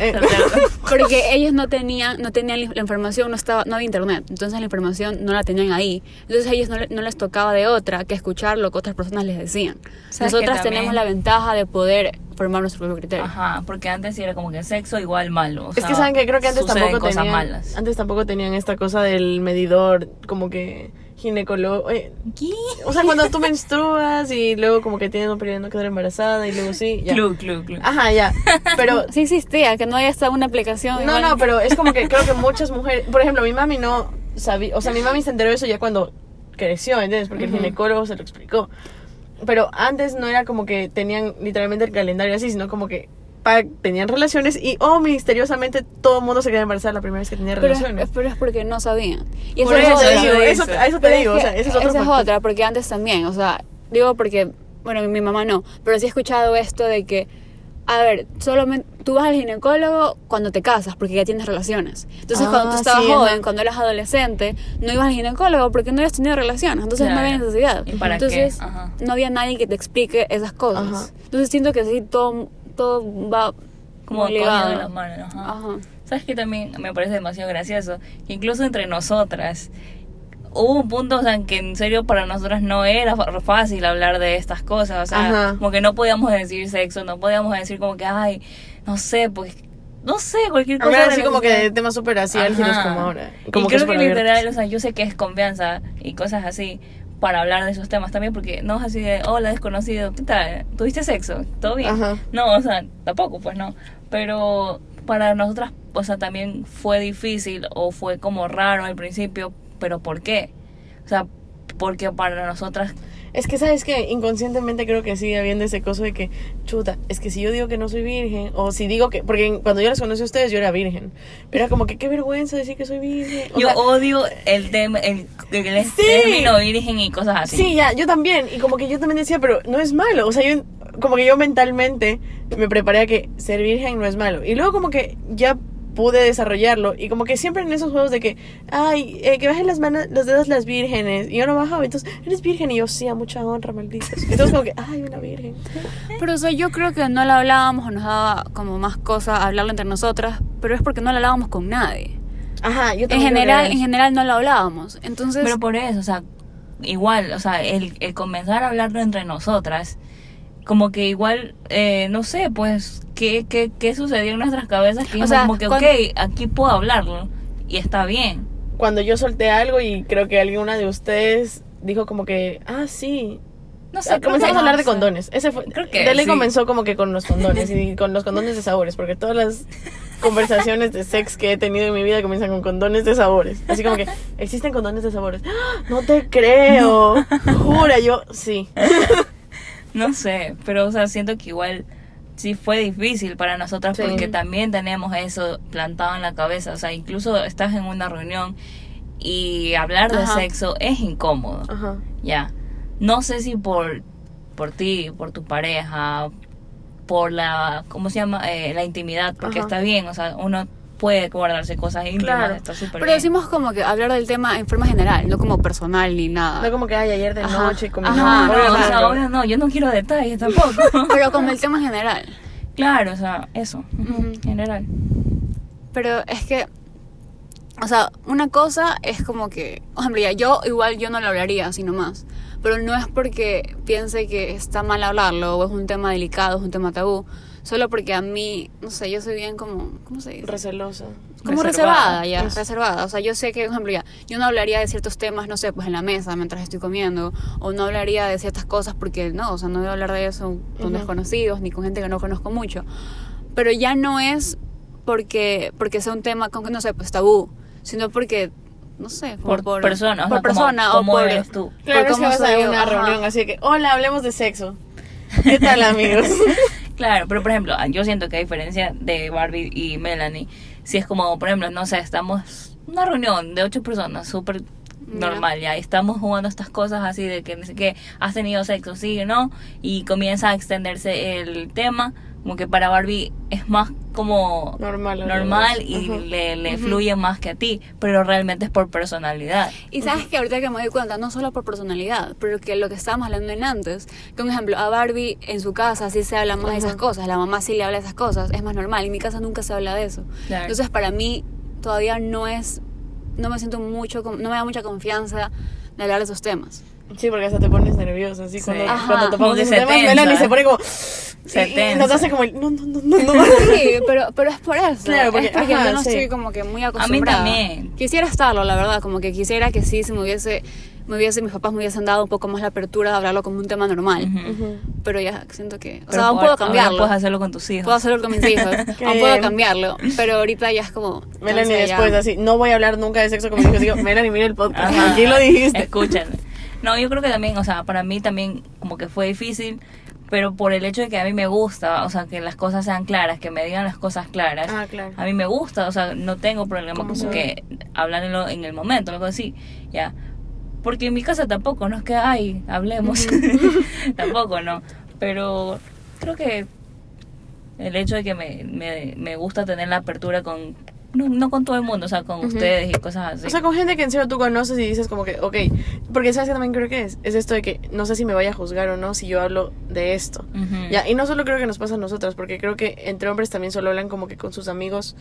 Speaker 3: Porque ellos no tenían la información, no había internet, entonces la información no la tenían ahí. Entonces a ellos no les tocaba de otra que escuchar lo que otras personas les decían.
Speaker 2: ¿Sabes que
Speaker 3: Nosotras
Speaker 2: también-
Speaker 3: tenemos la ventaja de poder formar nuestro propio criterio.
Speaker 2: Ajá, porque antes sí era como que sexo igual malo. o
Speaker 1: Es
Speaker 2: sea,
Speaker 1: que saben que creo que antes
Speaker 2: suceden
Speaker 1: tampoco
Speaker 2: cosas
Speaker 1: tenían,
Speaker 2: malas.
Speaker 1: antes tampoco tenían esta cosa del medidor, como que ginecólogo.
Speaker 2: ¿Qué?
Speaker 1: O sea, cuando tú menstruas y luego como que tienes un periodo de no quedar embarazada y luego sí, ya.
Speaker 2: Club.
Speaker 1: Ajá, ya. Pero
Speaker 3: Sí existía, que no haya estado una aplicación.
Speaker 1: no,
Speaker 3: igual.
Speaker 1: no, pero es como que creo que muchas mujeres, por ejemplo, mi mami no sabía, o sea, mi mami se enteró de eso ya cuando creció, ¿entiendes? Porque el ginecólogo se lo explicó. Pero antes no era como que tenían literalmente el calendario así, sino como que tenían relaciones y misteriosamente todo el mundo se quedaba embarazada la primera vez que tenía relaciones.
Speaker 3: Pero es porque no sabían. Y
Speaker 1: Por
Speaker 3: es
Speaker 1: eso
Speaker 3: otra.
Speaker 1: te digo, a eso te
Speaker 3: Pero
Speaker 1: digo, o
Speaker 3: que
Speaker 1: sea, ese es otro
Speaker 3: esa es
Speaker 1: factor.
Speaker 3: otra, porque antes también, o sea, digo porque, bueno, mi mamá no, pero sí he escuchado esto de que, a ver, solamente tú vas al ginecólogo cuando te casas, porque ya tienes relaciones. Entonces, cuando tú estabas
Speaker 1: sí,
Speaker 3: joven,
Speaker 1: ajá.
Speaker 3: cuando eras adolescente, no ibas al ginecólogo porque no habías tenido relaciones. Entonces, no había
Speaker 2: Claro.
Speaker 3: necesidad.
Speaker 2: ¿Y para qué?
Speaker 3: Entonces,
Speaker 2: Ajá.
Speaker 3: no había nadie que te explique esas cosas.
Speaker 1: Ajá.
Speaker 3: Entonces, siento que sí, todo va
Speaker 2: Como
Speaker 3: muy
Speaker 2: cogido
Speaker 3: ligado.
Speaker 2: de las manos. Ajá.
Speaker 3: Ajá.
Speaker 2: ¿Sabes qué también me parece demasiado gracioso? Que incluso entre nosotras hubo un punto, o sea, en que en serio para nosotras no era fácil hablar de estas cosas. O sea,
Speaker 1: Ajá.
Speaker 2: como que no podíamos decir sexo, no podíamos decir como que, ay, no sé, pues, no sé, cualquier cosa.
Speaker 1: Hablar
Speaker 2: de
Speaker 1: así
Speaker 2: lo
Speaker 1: como que
Speaker 2: sea.
Speaker 1: de temas súper así álgidos
Speaker 2: Ajá.
Speaker 1: como ahora.
Speaker 2: Y
Speaker 1: Como
Speaker 2: creo que
Speaker 1: súper
Speaker 2: literal,
Speaker 1: abiertos.
Speaker 2: o sea, yo sé que es confianza y cosas así para hablar de esos temas también, porque no es así de, hola, desconocido, ¿qué tal? ¿Tuviste sexo? ¿Todo bien?
Speaker 1: Ajá.
Speaker 2: No, o sea, tampoco, pues no. Pero para nosotras, o sea, también fue difícil o fue como raro al principio, pero ¿por qué? O sea, porque para nosotras...
Speaker 1: Es que, ¿sabes qué? Inconscientemente creo que sigue habiendo ese coso de que, chuta, es que si yo digo que no soy virgen, o si digo que... Porque cuando yo las conocí a ustedes, yo era virgen. Era como que, qué vergüenza decir que soy virgen. O
Speaker 2: Yo
Speaker 1: sea,
Speaker 2: odio el tema, el
Speaker 1: Sí.
Speaker 2: término virgen y cosas así.
Speaker 1: sí, ya, yo también. Y como que yo también decía, pero no es malo. O sea, yo como que yo mentalmente me preparé a que ser virgen no es malo. Y luego como que ya pude desarrollarlo. Y como que siempre en esos juegos de que, ay, que bajen las manos, los dedos las vírgenes. Y yo no bajaba. Entonces, ¿eres virgen? Y yo, sí, a mucha honra, malditos. Entonces como que, ay, una virgen.
Speaker 3: Pero o sea, yo creo que no lo hablábamos o nos daba como más cosa hablarlo entre nosotras, pero es porque no lo hablábamos con nadie.
Speaker 1: Ajá, yo
Speaker 3: En
Speaker 1: también creo que era
Speaker 3: en
Speaker 1: eso.
Speaker 3: general no lo hablábamos. Entonces,
Speaker 2: Pero por eso, o sea, igual, o sea, el comenzar a hablarlo entre nosotras, como que igual, no sé, pues, ¿qué sucedió en nuestras cabezas? Que
Speaker 3: O sea,
Speaker 2: como que,
Speaker 3: cuando-
Speaker 2: ok, aquí puedo hablarlo y está bien.
Speaker 1: Cuando yo solté algo y creo que alguna de ustedes dijo como que, ah, sí.
Speaker 2: No sé, creo
Speaker 1: Comenzamos
Speaker 2: que-
Speaker 1: a hablar de condones. Ese fue,
Speaker 2: Creo que
Speaker 1: de ley
Speaker 2: sí.
Speaker 1: comenzó como que con los condones y con los condones de sabores, porque todas las conversaciones de sex que he tenido en mi vida comienzan con condones de sabores. Así como que, ¿existen condones de sabores? ¡Ah! No te creo. Jura, yo, sí.
Speaker 2: No sé, pero o sea, siento que igual sí fue difícil para nosotras
Speaker 1: Sí.
Speaker 2: porque también tenemos eso plantado en la cabeza. O sea, incluso estás en una reunión y hablar de
Speaker 3: Ajá.
Speaker 2: sexo es incómodo.
Speaker 1: Ajá.
Speaker 2: Ya. No sé si por ti, por tu pareja, por la, ¿cómo se llama? La intimidad, porque
Speaker 1: Ajá.
Speaker 2: está bien, o sea, uno puede guardarse cosas íntimas,
Speaker 1: Claro.
Speaker 2: está súper
Speaker 3: Pero
Speaker 2: bien.
Speaker 3: decimos como que hablar del tema en forma general, no como personal ni nada.
Speaker 1: No como que, ay, ayer de
Speaker 3: Ajá.
Speaker 1: noche con mi
Speaker 3: Ajá.
Speaker 2: No,
Speaker 1: novio,
Speaker 2: no, o
Speaker 1: no,
Speaker 2: sea,
Speaker 1: no.
Speaker 2: obvio no, yo no quiero detalles tampoco.
Speaker 3: Pero como el tema general.
Speaker 2: Claro, o sea, eso,
Speaker 3: Ujú.
Speaker 2: en general.
Speaker 3: Pero es que, o sea, una cosa es como que, por ejemplo, ya yo no lo hablaría así nomás. Pero no es porque piense que está mal hablarlo o es un tema delicado, es un tema tabú. Solo porque a mí, no sé, yo soy bien como, ¿cómo se dice?
Speaker 1: Recelosa.
Speaker 3: Como
Speaker 2: Reservada.
Speaker 3: reservada, ya,
Speaker 1: Eso.
Speaker 3: reservada. O sea, yo sé que, por ejemplo, ya, yo no hablaría de ciertos temas, no sé, pues en la mesa mientras estoy comiendo, o no hablaría de ciertas cosas porque no, o sea, no voy a hablar de eso con
Speaker 1: Ujú.
Speaker 3: desconocidos ni con gente que no conozco mucho. Pero ya no es porque sea un tema, con, no sé, pues tabú, sino porque, no sé, como
Speaker 2: Por persona, o
Speaker 3: por
Speaker 2: sea,
Speaker 3: persona
Speaker 2: como
Speaker 3: o por
Speaker 2: eres tú.
Speaker 1: Claro, es que
Speaker 3: cómo
Speaker 1: vas a
Speaker 3: soy yo,
Speaker 1: una
Speaker 3: ajá.
Speaker 1: reunión así que, hola, hablemos de sexo. ¿Qué tal, amigos?
Speaker 2: Claro, pero por ejemplo, yo siento que a diferencia de Barbie y Melanie, si es como, por ejemplo, no sé, estamos en una reunión de 8 personas, súper normal, ya, y estamos jugando estas cosas así de que no sé qué, has tenido sexo, sí o no, y comienza a extenderse el tema, como que para Barbie es más como
Speaker 1: Normal.
Speaker 2: y
Speaker 1: Ajá.
Speaker 2: le fluye más que a ti, pero realmente es por personalidad.
Speaker 3: Y sabes que ahorita que me doy cuenta, no solo por personalidad, pero que lo que estábamos hablando en antes, que un ejemplo, a Barbie en su casa sí se habla más de esas
Speaker 1: Ajá.
Speaker 3: cosas, la mamá sí le habla de esas cosas, es más normal, en mi casa nunca se habla de eso.
Speaker 2: Claro.
Speaker 3: Entonces para mí todavía no me siento mucho, no me da mucha confianza de hablar de esos temas.
Speaker 1: Sí, porque hasta te pones nerviosa, así
Speaker 2: Sí.
Speaker 1: cuando,
Speaker 3: Ajá.
Speaker 1: cuando
Speaker 2: Como
Speaker 1: topamos
Speaker 2: que
Speaker 1: esos
Speaker 2: se
Speaker 1: temas,
Speaker 2: tensa.
Speaker 1: Melanie se pone como...
Speaker 2: Se
Speaker 1: y
Speaker 2: tensa.
Speaker 1: nos hace como el, no.
Speaker 3: Sí, pero es por eso.
Speaker 1: Claro, porque-
Speaker 3: es porque
Speaker 1: ajá,
Speaker 3: yo no
Speaker 1: sí.
Speaker 3: estoy como que muy acostumbrada.
Speaker 2: también.
Speaker 3: Quisiera estarlo, la verdad, como que quisiera que sí, si mis papás me hubiesen dado un poco más la apertura de hablarlo como un tema normal.
Speaker 2: Ujú.
Speaker 1: Ujú.
Speaker 3: Pero ya siento que, o
Speaker 2: Pero
Speaker 3: sea, aún puedo
Speaker 2: ahora
Speaker 3: cambiarlo.
Speaker 2: puedes hacerlo con tus hijos.
Speaker 3: Puedo hacerlo con mis hijos.
Speaker 1: Qué
Speaker 3: Aún puedo
Speaker 1: bien.
Speaker 3: cambiarlo. Pero ahorita ya es como.
Speaker 1: Melanie
Speaker 3: no sé, ya.
Speaker 1: después así, no voy a hablar nunca de sexo con mis hijos. Digo, Melanie, mira el podcast.
Speaker 2: Ajá.
Speaker 1: Aquí lo dijiste.
Speaker 2: Escuchen. No, yo creo que también, o sea, para mí también como que fue difícil, pero por el hecho de que a mí me gusta, o sea, que las cosas sean claras, que me digan las cosas claras.
Speaker 1: Ah, claro.
Speaker 2: A mí me gusta, o sea, no tengo problema
Speaker 1: Como
Speaker 2: con
Speaker 1: sea.
Speaker 2: que hablarlo en el momento, algo así, ya. Porque en mi casa tampoco, no es que, ay, hablemos, tampoco, no. Pero creo que el hecho de que me gusta tener la apertura con, no con todo el mundo, o sea, con ustedes y cosas así.
Speaker 1: O sea, con gente que en serio tú conoces y dices como que, ok, porque sabes que también creo que es esto de que no sé si me vaya a juzgar o no si yo hablo de esto.
Speaker 2: Ujú.
Speaker 1: Ya, y no solo creo que nos pasa a nosotras, porque creo que entre hombres también solo hablan como que con sus amigos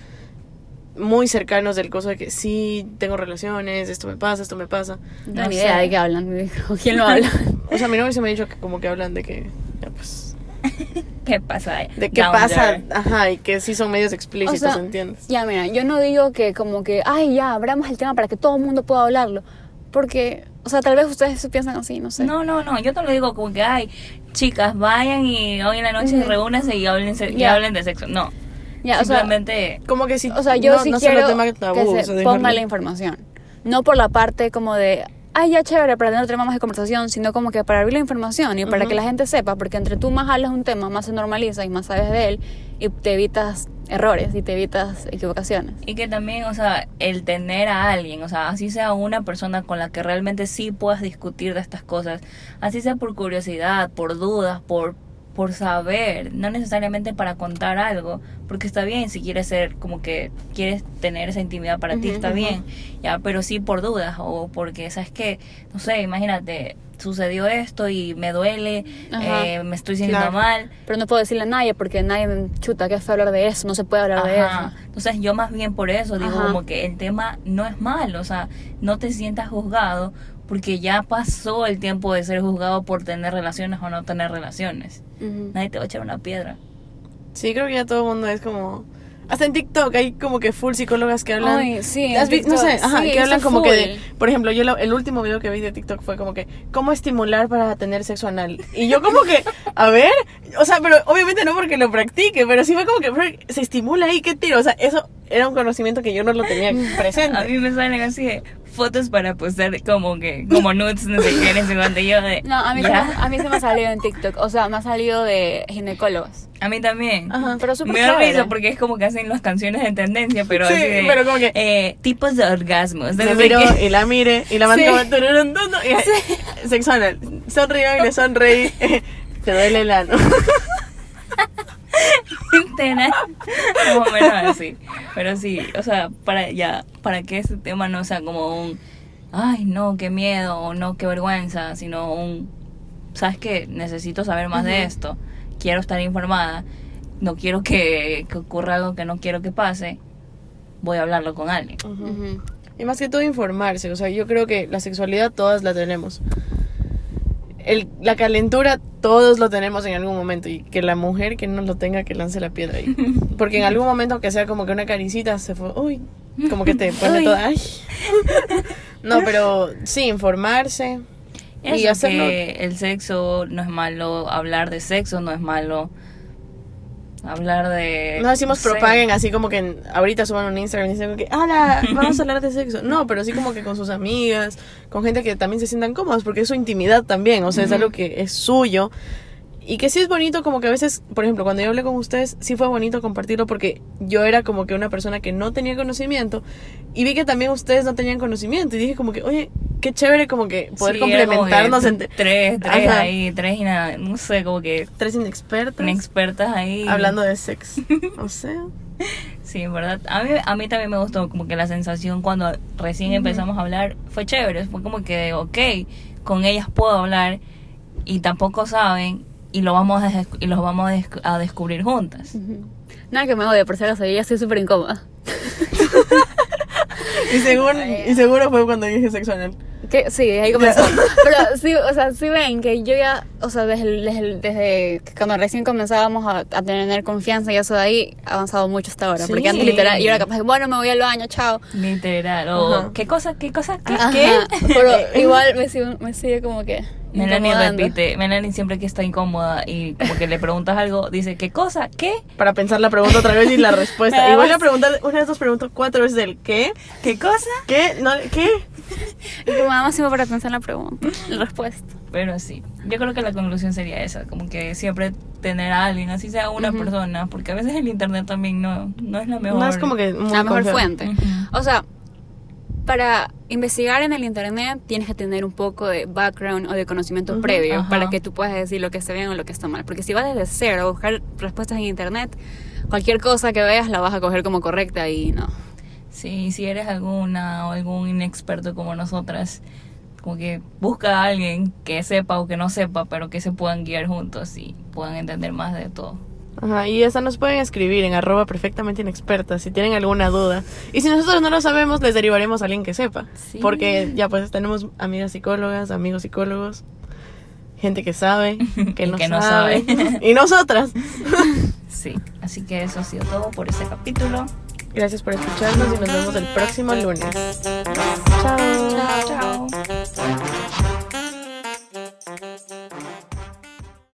Speaker 1: muy cercanos del coso de que sí, tengo relaciones, esto me pasa.
Speaker 3: No tengo
Speaker 2: No
Speaker 3: ni idea
Speaker 2: sé.
Speaker 3: de qué hablan. ¿Con quién lo habla?
Speaker 1: O sea, mi novio se me ha dicho que como que hablan de que, ya pues,
Speaker 2: ¿Qué pasa?
Speaker 1: de qué
Speaker 2: Down
Speaker 1: pasa,
Speaker 2: there.
Speaker 1: ajá, y que sí son medios explícitos,
Speaker 3: O sea,
Speaker 1: ¿entiendes?
Speaker 3: Ya, mira, yo no digo que como que, ay, ya, abramos el tema para que todo el mundo pueda hablarlo. Porque, o sea, tal vez ustedes piensan así, no sé.
Speaker 2: No, yo te lo digo como que, ay, chicas, vayan y hoy en la noche
Speaker 3: Ujú.
Speaker 2: reúnanse y y
Speaker 3: Ya.
Speaker 2: hablen de sexo. No,
Speaker 3: Ya, o sea,
Speaker 2: simplemente...
Speaker 1: Como que si
Speaker 3: O sea, yo
Speaker 1: no,
Speaker 3: sí
Speaker 1: no sea
Speaker 3: quiero
Speaker 1: lo tema
Speaker 3: que
Speaker 1: tabú, o
Speaker 3: se
Speaker 1: sea,
Speaker 3: ponga
Speaker 1: dejarlo.
Speaker 3: la información. No por la parte como de, ay, ya chévere, para tener temas más de conversación, sino como que para abrir la información y para
Speaker 1: Ujú.
Speaker 3: que la gente sepa, porque entre tú más hablas un tema, más se normaliza y más sabes de él y te evitas errores y te evitas equivocaciones.
Speaker 2: Y que también, o sea, el tener a alguien, o sea, así sea una persona con la que realmente sí puedas discutir de estas cosas, así sea por curiosidad, por dudas, por saber, no necesariamente para contar algo, porque está bien si quieres ser como que quieres tener esa intimidad para ti,
Speaker 1: Ujú,
Speaker 2: está
Speaker 1: ujú.
Speaker 2: bien, ya, pero sí por dudas o porque, ¿sabes qué? No sé, imagínate, sucedió esto y me duele,
Speaker 3: Ajá.
Speaker 2: me estoy sintiendo
Speaker 1: Claro.
Speaker 2: mal.
Speaker 3: Pero no puedo decirle a nadie porque nadie chuta, que fue hablar de eso, no se puede hablar de
Speaker 2: Ajá.
Speaker 3: eso.
Speaker 2: Entonces yo más bien por eso digo
Speaker 3: Ajá.
Speaker 2: como que el tema no es malo, o sea, no te sientas juzgado porque ya pasó el tiempo de ser juzgado por tener relaciones o no tener relaciones.
Speaker 3: Ujú.
Speaker 2: Nadie te va a echar una piedra.
Speaker 1: Sí, creo que ya todo el mundo es como... Hasta en TikTok hay como que full psicólogas que hablan...
Speaker 3: Ay, sí,
Speaker 1: ¿Has
Speaker 3: en
Speaker 1: vi- no sé,
Speaker 3: TikTok,
Speaker 1: ajá,
Speaker 3: sí,
Speaker 1: que hablan
Speaker 3: eso
Speaker 1: como que de...
Speaker 3: full.
Speaker 1: Por ejemplo, yo el último video que vi de TikTok fue como que... ¿Cómo estimular para tener sexo anal? Y yo como que... A ver... O sea, pero obviamente no porque lo practique, pero sí fue como que... bro, se estimula ahí, ¿qué tiro? O sea, eso era un conocimiento que yo no lo tenía
Speaker 2: A
Speaker 1: presente.
Speaker 2: mí me salen así de fotos para postar como nudes, no sé qué, no sé cuánto, yo de...
Speaker 3: No, a mí
Speaker 2: ¿ya?
Speaker 3: se me ha salido en TikTok, o sea, me ha salido de ginecólogos.
Speaker 2: A mí también.
Speaker 1: Ajá.
Speaker 3: Pero súper
Speaker 2: Me da
Speaker 3: chévere.
Speaker 2: risa porque es como que hacen las canciones en tendencia, pero
Speaker 1: Sí,
Speaker 2: así de,
Speaker 1: pero como que
Speaker 2: tipos de orgasmos.
Speaker 1: Se
Speaker 2: No sé
Speaker 1: miró
Speaker 2: qué.
Speaker 1: y la mire y la
Speaker 3: Sí.
Speaker 1: mantuvo tururún, tun, tun, y sexo anal. Sonrió y le sonreí. Te duele el ano.
Speaker 2: Literal. Más o menos así. Pero sí, o sea, para que ese tema no sea como un ay no, qué miedo, o no, qué vergüenza, sino un ¿sabes qué? Necesito saber más de esto. Quiero estar informada. No quiero que ocurra algo que no quiero que pase. Voy a hablarlo con alguien.
Speaker 3: Ujú.
Speaker 1: Y más que todo informarse, o sea, yo creo que la sexualidad todas la tenemos. La calentura todos lo tenemos en algún momento y que la mujer que no lo tenga que lance la piedra ahí. Porque en algún momento que sea como que una caricita se fue, uy, como que te pone
Speaker 2: Uy.
Speaker 1: toda, ay. No, pero sí, informarse y
Speaker 2: Eso,
Speaker 1: hacerlo.
Speaker 2: que el sexo no es malo, hablar de sexo no es malo, hablar de...
Speaker 1: No decimos
Speaker 2: sé.
Speaker 1: propaguen así como que ahorita suban un Instagram y dicen como que, ¡hala! Vamos a hablar de sexo. No, pero sí como que con sus amigas, con gente que también se sientan cómodas, porque es su intimidad también, o sea, es algo que es suyo. Y que sí es bonito como que a veces, por ejemplo, cuando yo hablé con ustedes, sí fue bonito compartirlo porque yo era como que una persona que no tenía conocimiento y vi que también ustedes no tenían conocimiento y dije como que, oye, qué chévere como que poder
Speaker 2: Sí, era como que
Speaker 1: complementarnos entre
Speaker 2: tres
Speaker 1: Ajá.
Speaker 2: ahí, tres y nada, no sé, como que
Speaker 1: tres inexpertas
Speaker 2: inexpertas ahí.
Speaker 1: hablando de sexo. O sea,
Speaker 2: Sí, en verdad. A mí también me gustó como que la sensación cuando recién empezamos a hablar fue chévere. Fue como que, ok, con ellas puedo hablar y tampoco saben y los vamos a descubrir juntas.
Speaker 3: Nada que me odie, por si acaso, yo ya estoy súper incómoda.
Speaker 1: y seguro fue cuando dije sexo anal.
Speaker 3: Que sí, ahí comenzó. Pero sí, o sea, sí ven que yo ya, o sea, desde que cuando recién comenzábamos a tener confianza y eso de ahí, ha avanzado mucho hasta ahora.
Speaker 1: Sí.
Speaker 3: Porque antes literal, yo era capaz de, bueno, me voy al baño, chao.
Speaker 2: Literal. O,
Speaker 1: Ajá.
Speaker 2: ¿qué cosa? ¿Qué?
Speaker 3: Ajá,
Speaker 1: ¿Qué?
Speaker 3: Pero igual me sigue como que
Speaker 2: Melanie
Speaker 3: incomodando.
Speaker 2: repite. Melanie siempre que está incómoda y como que le preguntas algo, dice, ¿qué cosa? ¿Qué?
Speaker 1: Para pensar la pregunta otra vez y la respuesta.
Speaker 3: Me
Speaker 1: Y voy
Speaker 3: dabas-
Speaker 1: a preguntar, una vez dos pregunto 4 veces el ¿qué?
Speaker 2: ¿Qué cosa?
Speaker 1: ¿Qué? No, ¿qué?
Speaker 3: Y como nada más sirve para pensar la pregunta, la respuesta.
Speaker 2: Pero sí, yo creo que la conclusión sería esa, como que siempre tener a alguien, así sea una persona, porque a veces el internet también no es la mejor.
Speaker 1: No es como que muy
Speaker 3: La mejor
Speaker 1: confiable.
Speaker 3: fuente.
Speaker 2: Ujú.
Speaker 3: O sea, para investigar en el internet tienes que tener un poco de background o de conocimiento previo
Speaker 2: Ajá.
Speaker 3: para que tú puedas decir lo que está bien o lo que está mal. Porque si vas desde cero a buscar respuestas en internet, cualquier cosa que veas la vas a coger como correcta y no.
Speaker 2: Sí, si eres alguna o algún inexperto como nosotras, como que busca a alguien que sepa o que no sepa, pero que se puedan guiar juntos y puedan entender más de todo.
Speaker 1: Ajá, y hasta nos pueden escribir en @perfectamente inexpertas si tienen alguna duda. Y si nosotros no lo sabemos, les derivaremos a alguien que sepa.
Speaker 2: Sí.
Speaker 1: Porque ya pues tenemos amigas psicólogas, amigos psicólogos, gente que sabe, que
Speaker 2: Y
Speaker 1: no
Speaker 2: que no
Speaker 1: sabe.
Speaker 2: sabe.
Speaker 1: Y nosotras.
Speaker 2: Sí, así que eso ha sido todo por este capítulo.
Speaker 1: Gracias por escucharnos y nos vemos el próximo lunes.